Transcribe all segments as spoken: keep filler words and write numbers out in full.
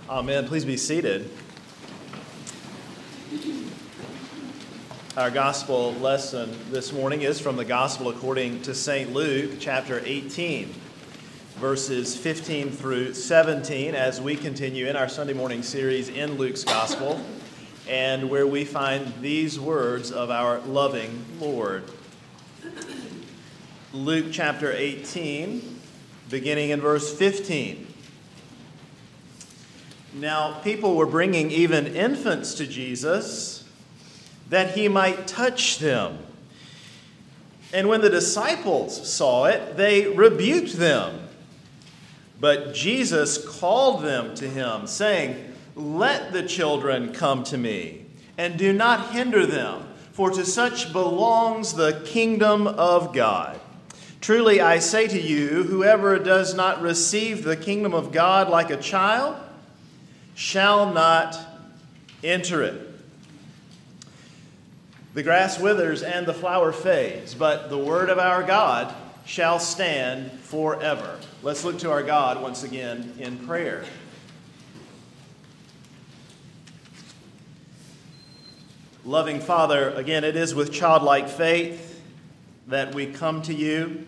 Amen. Please be seated. Our gospel lesson this morning is from the Gospel according to Saint Luke, chapter eighteen, verses fifteen through seventeen, as we continue in our Sunday morning series in Luke's Gospel, and where we find these words of our loving Lord. Luke chapter eighteen, beginning in verse fifteen. Now, people were bringing even infants to Jesus that he might touch them. And when the disciples saw it, they rebuked them. But Jesus called them to him, saying, "Let the children come to me, and do not hinder them, for to such belongs the kingdom of God. Truly I say to you, whoever does not receive the kingdom of God like a child shall not enter it." The grass withers and the flower fades, but the word of our God shall stand forever. Let's look to our God once again in prayer. Loving Father, again, it is with childlike faith that we come to you,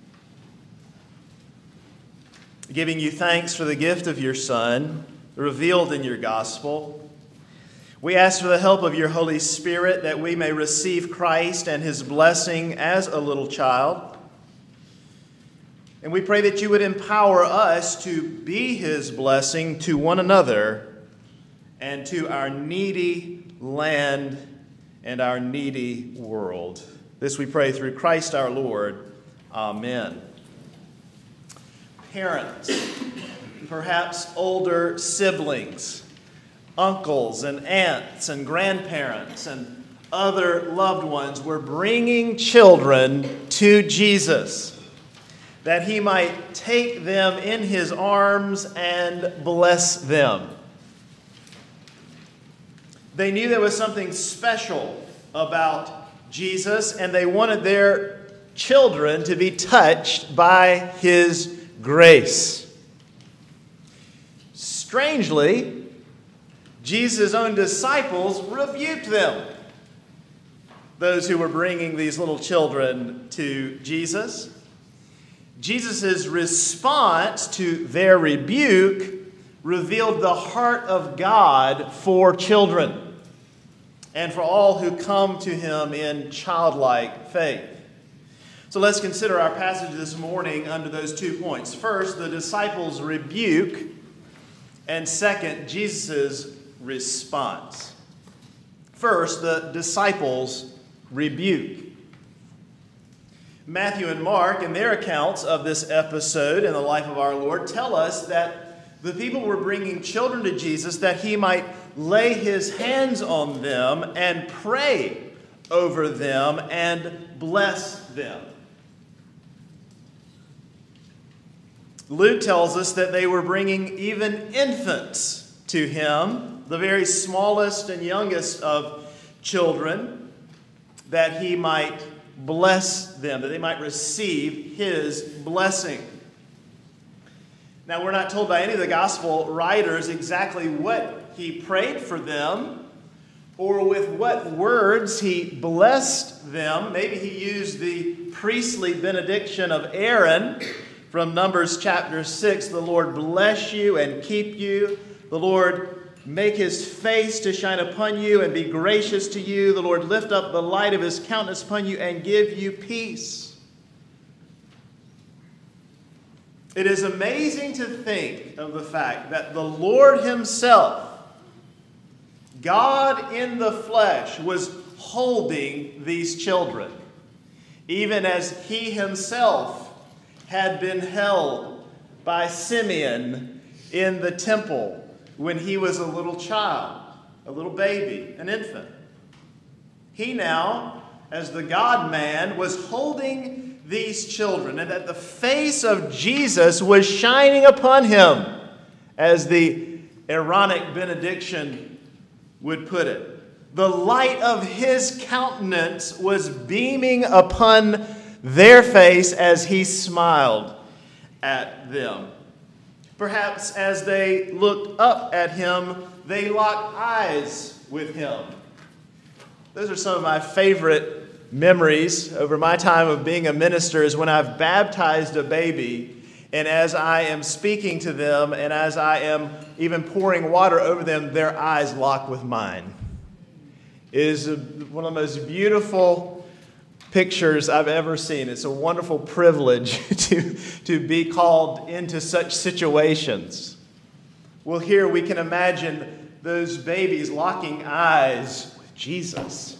giving you thanks for the gift of your Son, revealed in your gospel. We ask for the help of your Holy Spirit that we may receive Christ and his blessing as a little child. And we pray that you would empower us to be his blessing to one another and to our needy land and our needy world. This we pray through Christ our Lord. Amen. Parents, perhaps older siblings, uncles and aunts and grandparents and other loved ones were bringing children to Jesus that he might take them in his arms and bless them. They knew there was something special about Jesus, and they wanted their children to be touched by his grace. Strangely, Jesus' own disciples rebuked them, those who were bringing these little children to Jesus. Jesus' response to their rebuke revealed the heart of God for children and for all who come to him in childlike faith. So let's consider our passage this morning under those two points. First, the disciples' rebuke, and second, Jesus' response. First, the disciples' rebuke. Matthew and Mark, in their accounts of this episode in the life of our Lord, tell us that the people were bringing children to Jesus that he might lay his hands on them and pray over them and bless them. Luke tells us that they were bringing even infants to him, the very smallest and youngest of children, that he might bless them, that they might receive his blessing. Now, we're not told by any of the gospel writers exactly what he prayed for them or with what words he blessed them. Maybe he used the priestly benediction of Aaron from Numbers chapter six. The Lord bless you and keep you. The Lord make his face to shine upon you and be gracious to you. The Lord lift up the light of his countenance upon you and give you peace. It is amazing to think of the fact that the Lord himself, God in the flesh, was holding these children, even as he himself had been held by Simeon in the temple when he was a little child, a little baby, an infant. He now, as the God-man, was holding these children, and that the face of Jesus was shining upon him, as the Aaronic benediction would put it. The light of his countenance was beaming upon their face as he smiled at them. Perhaps as they looked up at him, they locked eyes with him. Those are some of my favorite memories over my time of being a minister, is when I've baptized a baby, and as I am speaking to them and as I am even pouring water over them, their eyes lock with mine. It is one of the most beautiful pictures I've ever seen. It's a wonderful privilege to, to be called into such situations. Well, here we can imagine those babies locking eyes with Jesus.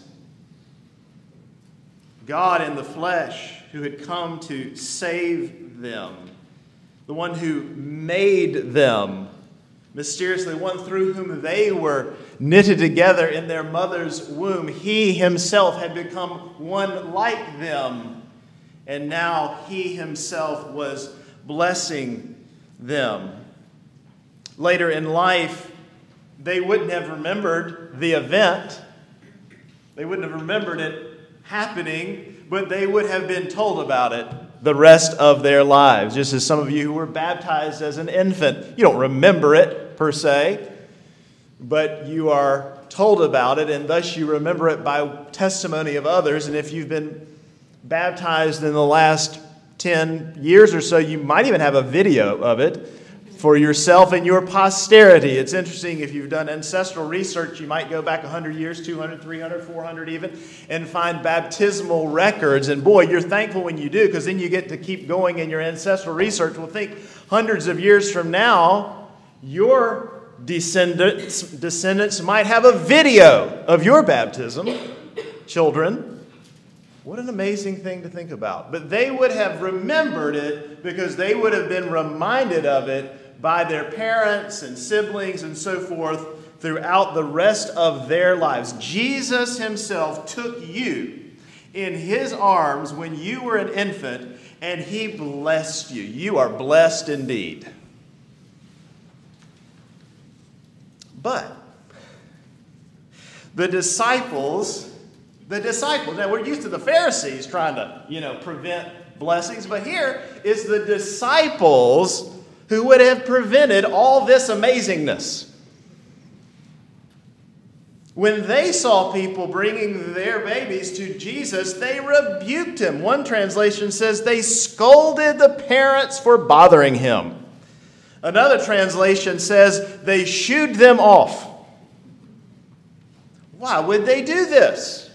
God in the flesh, who had come to save them. The one who made them, mysteriously, one through whom they were knitted together in their mother's womb. He himself had become one like them, and now he himself was blessing them. Later in life, they wouldn't have remembered the event. They wouldn't have remembered it happening, but they would have been told about it the rest of their lives. Just as some of you who were baptized as an infant, you don't remember it per se, but you are told about it, and thus you remember it by testimony of others. And if you've been baptized in the last ten years or so, you might even have a video of it for yourself and your posterity. It's interesting, if you've done ancestral research, you might go back one hundred years, two hundred, three hundred, four hundred even, and find baptismal records. And boy, you're thankful when you do, because then you get to keep going in your ancestral research. Well, think hundreds of years from now, your descendants, descendants might have a video of your baptism. Children, what an amazing thing to think about. But they would have remembered it because they would have been reminded of it by their parents and siblings and so forth throughout the rest of their lives. Jesus himself took you in his arms when you were an infant, and he blessed you. You are blessed indeed. But the disciples, the disciples, now we're used to the Pharisees trying to, you know, prevent blessings, but here is the disciples who would have prevented all this amazingness. When they saw people bringing their babies to Jesus, they rebuked him. One translation says they scolded the parents for bothering him. Another translation says they shooed them off. Why would they do this?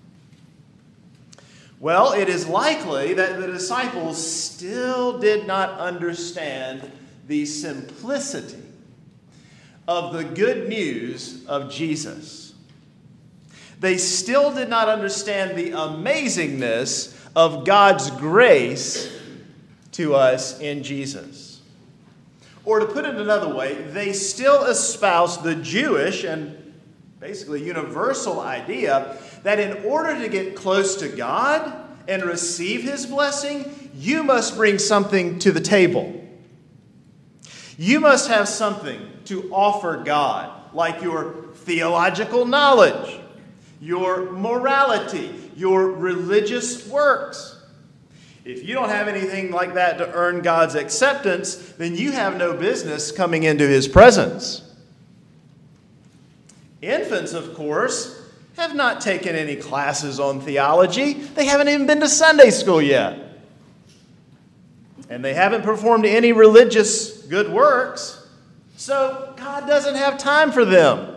Well, it is likely that the disciples still did not understand the simplicity of the good news of Jesus. They still did not understand the amazingness of God's grace to us in Jesus. Or to put it another way, they still espoused the Jewish and basically universal idea that in order to get close to God and receive his blessing, you must bring something to the table. You must have something to offer God, like your theological knowledge, your morality, your religious works. If you don't have anything like that to earn God's acceptance, then you have no business coming into his presence. Infants, of course, have not taken any classes on theology. They haven't even been to Sunday school yet. And they haven't performed any religious good works. So God doesn't have time for them.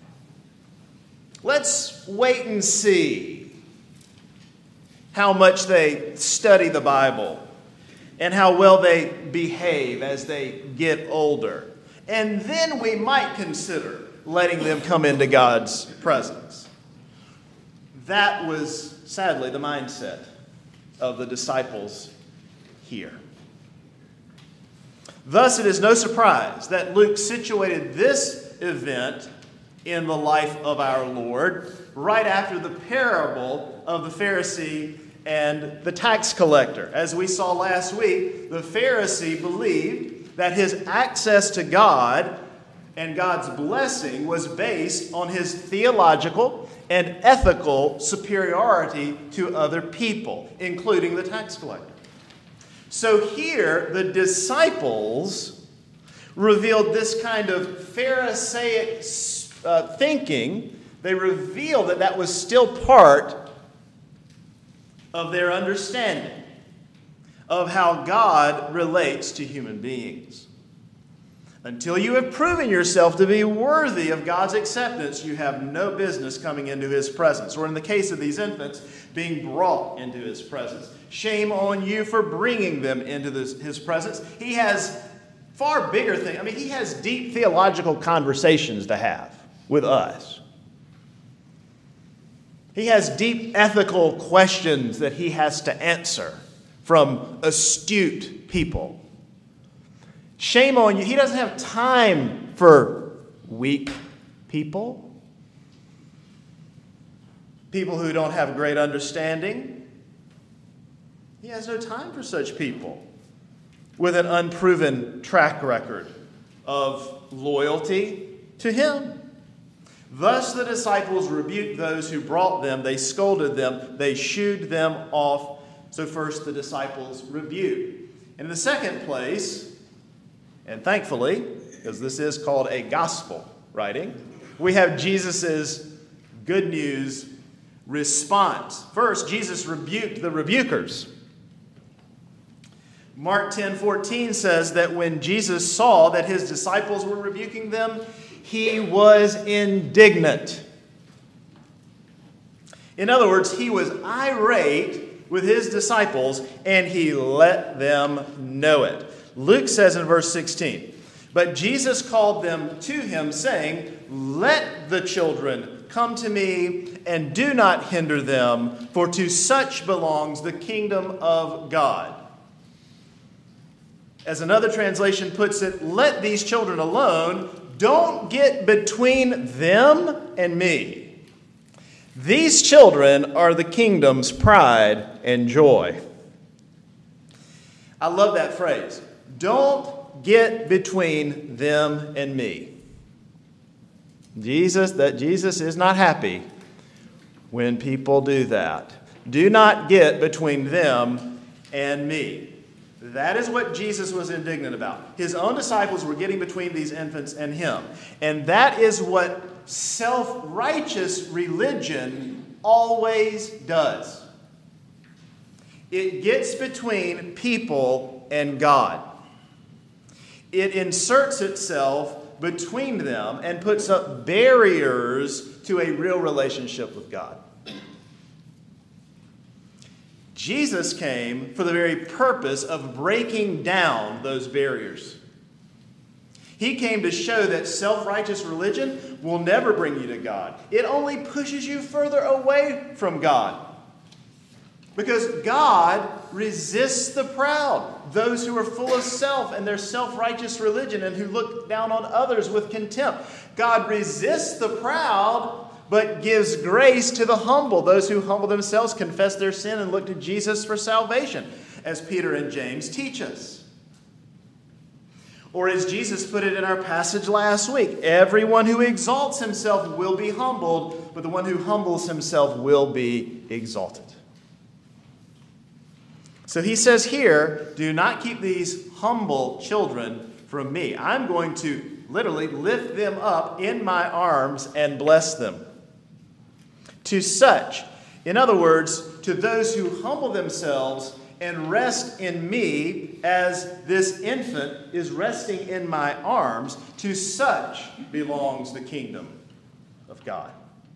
Let's wait and see how much they study the Bible and how well they behave as they get older. And then we might consider letting them come into God's presence. That was, sadly, the mindset of the disciples here. Thus, it is no surprise that Luke situated this event in the life of our Lord right after the parable of the Pharisee and the tax collector. As we saw last week, the Pharisee believed that his access to God and God's blessing was based on his theological and ethical superiority to other people, including the tax collector. So here, the disciples revealed this kind of Pharisaic uh, thinking. They revealed that that was still part of their understanding of how God relates to human beings. Until you have proven yourself to be worthy of God's acceptance, you have no business coming into His presence. Or in the case of these infants, being brought into His presence. Shame on you for bringing them into this, His presence. He has far bigger things. I mean, He has deep theological conversations to have with us. He has deep ethical questions that He has to answer from astute people. Shame on you. He doesn't have time for weak people. People who don't have great understanding. He has no time for such people with an unproven track record of loyalty to Him. Thus the disciples rebuked those who brought them. They scolded them. They shooed them off. So first the disciples rebuked. And in the second place, and thankfully, because this is called a gospel writing, we have Jesus' good news response. First, Jesus rebuked the rebukers. Mark ten fourteen says that when Jesus saw that His disciples were rebuking them, He was indignant. In other words, He was irate with His disciples, and He let them know it. Luke says in verse sixteen, but Jesus called them to Him, saying, let the children come to me, and do not hinder them, for to such belongs the kingdom of God. As another translation puts it, let these children alone. Don't get between them and me. These children are the kingdom's pride and joy. I love that phrase. Don't get between them and me. Jesus, that Jesus is not happy when people do that. Do not get between them and me. That is what Jesus was indignant about. His own disciples were getting between these infants and Him. And that is what self-righteous religion always does. It gets between people and God. It inserts itself between them and puts up barriers to a real relationship with God. Jesus came for the very purpose of breaking down those barriers. He came to show that self-righteous religion will never bring you to God. It only pushes you further away from God. Because God resists the proud, those who are full of self and their self-righteous religion and who look down on others with contempt. God resists the proud, but gives grace to the humble, those who humble themselves, confess their sin, and look to Jesus for salvation, as Peter and James teach us. Or as Jesus put it in our passage last week, everyone who exalts himself will be humbled, but the one who humbles himself will be exalted. So he says here, do not keep these humble children from me. I'm going to literally lift them up in my arms and bless them. To such, in other words, to those who humble themselves and rest in me as this infant is resting in my arms, to such belongs the kingdom of God.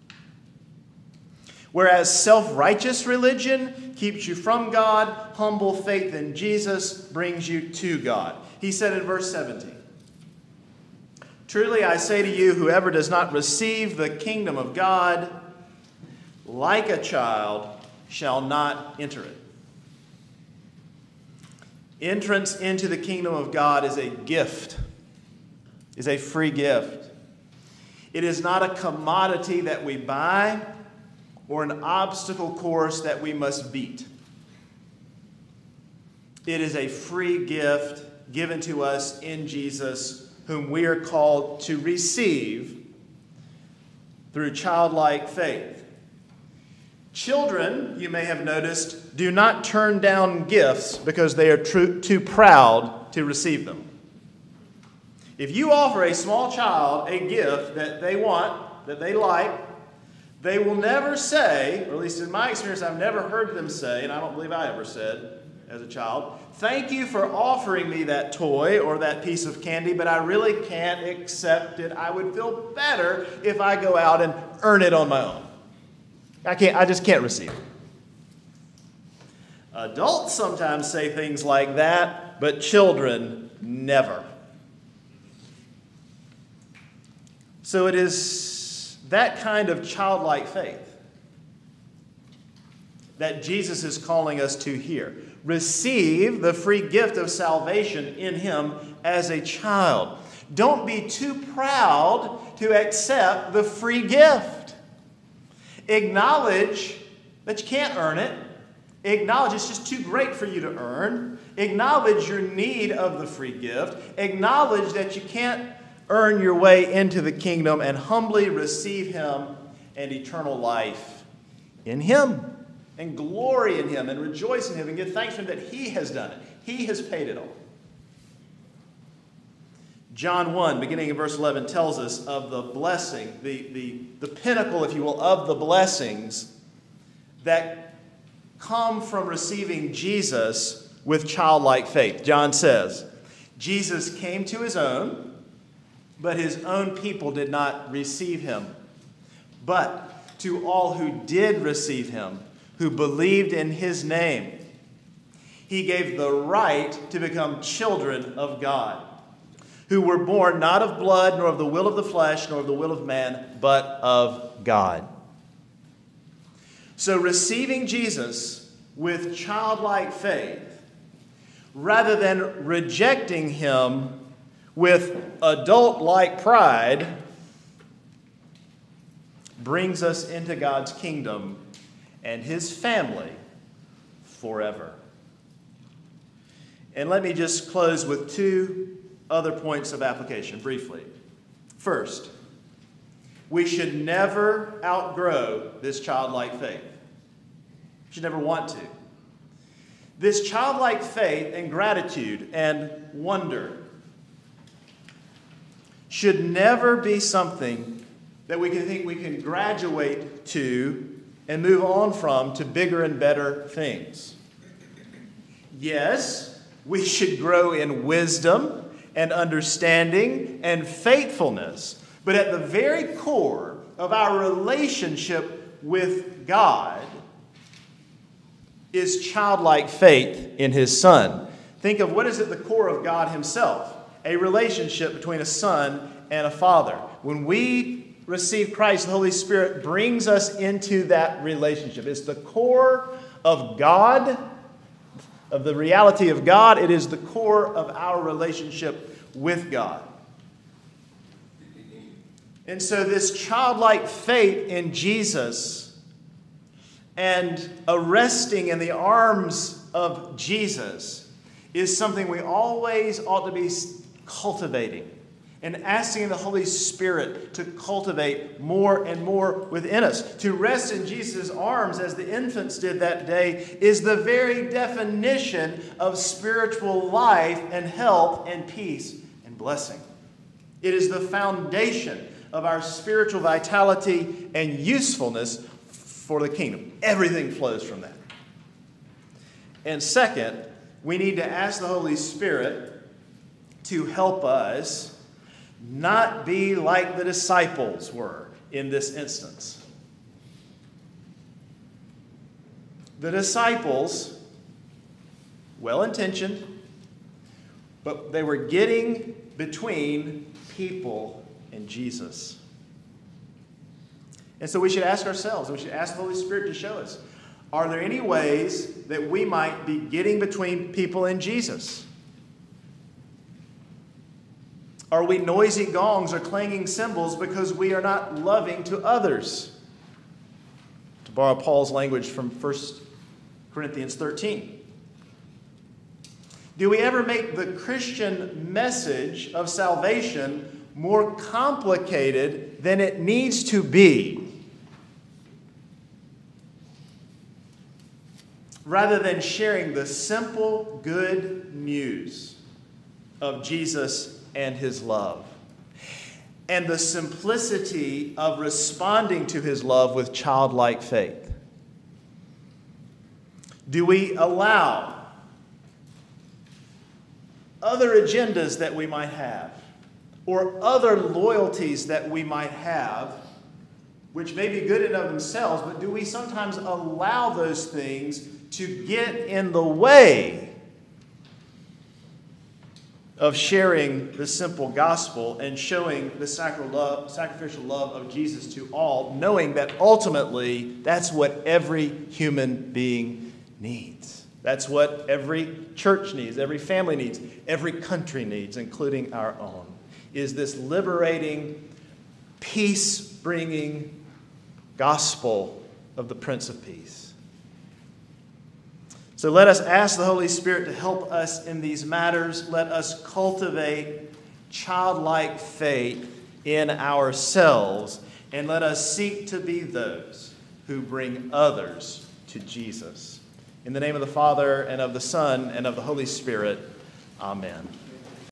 Whereas self-righteous religion keeps you from God, humble faith in Jesus brings you to God. He said in verse seventeen, truly I say to you, whoever does not receive the kingdom of God like a child shall not enter it. Entrance into the kingdom of God is a gift, is a free gift. It is not a commodity that we buy or an obstacle course that we must beat. It is a free gift given to us in Jesus, whom we are called to receive through childlike faith. Children, you may have noticed, do not turn down gifts because they are too, too proud to receive them. If you offer a small child a gift that they want, that they like, they will never say, or at least in my experience, I've never heard them say, and I don't believe I ever said as a child, "Thank you for offering me that toy or that piece of candy, but I really can't accept it. I would feel better if I go out and earn it on my own. I can't, I just can't receive it." Adults sometimes say things like that, but children never. So it is that kind of childlike faith that Jesus is calling us to here. Receive the free gift of salvation in Him as a child. Don't be too proud to accept the free gift. Acknowledge that you can't earn it. Acknowledge it's just too great for you to earn. Acknowledge your need of the free gift. Acknowledge that you can't earn your way into the kingdom, and humbly receive Him and eternal life in Him, and glory in Him, and rejoice in Him, and give thanks to Him that He has done it. He has paid it all. John one, beginning in verse eleven, tells us of the blessing, the, the, the pinnacle, if you will, of the blessings that come from receiving Jesus with childlike faith. John says, Jesus came to His own, but His own people did not receive Him. But to all who did receive Him, who believed in His name, He gave the right to become children of God, who were born not of blood, nor of the will of the flesh, nor of the will of man, but of God. So receiving Jesus with childlike faith, rather than rejecting Him with adult-like pride, brings us into God's kingdom and His family forever. And let me just close with two other points of application briefly. First, we should never outgrow this childlike faith. We should never want to. This childlike faith and gratitude and wonder should never be something that we can think we can graduate to and move on from to bigger and better things. Yes, we should grow in wisdom and understanding and faithfulness, but at the very core of our relationship with God is childlike faith in His Son. Think of what is at the core of God Himself: a relationship between a son and a father. When we receive Christ, the Holy Spirit brings us into that relationship. It's the core of God, of the reality of God. It is the core of our relationship with God. And so this childlike faith in Jesus and a resting in the arms of Jesus is something we always ought to be cultivating and asking the Holy Spirit to cultivate more and more within us. To rest in Jesus' arms as the infants did that day is the very definition of spiritual life and health and peace and blessing. It is the foundation of our spiritual vitality and usefulness for the kingdom. Everything flows from that. And second, we need to ask the Holy Spirit to help us not be like the disciples were in this instance. The disciples, well-intentioned, but they were getting between people and Jesus. And so we should ask ourselves, and we should ask the Holy Spirit to show us, are there any ways that we might be getting between people and Jesus? Are we noisy gongs or clanging cymbals because we are not loving to others? To borrow Paul's language from First Corinthians thirteen. Do we ever make the Christian message of salvation more complicated than it needs to be, rather than sharing the simple good news of Jesus and his love, and the simplicity of responding to his love with childlike faith? Do we allow other agendas that we might have, or other loyalties that we might have, which may be good in of themselves, but do we sometimes allow those things to get in the way of sharing the simple gospel and showing the sacrificial love of Jesus to all, knowing that ultimately that's what every human being needs? That's what every church needs, every family needs, every country needs, including our own, is this liberating, peace-bringing gospel of the Prince of Peace. So let us ask the Holy Spirit to help us in these matters. Let us cultivate childlike faith in ourselves, and let us seek to be those who bring others to Jesus. In the name of the Father, and of the Son, and of the Holy Spirit, amen.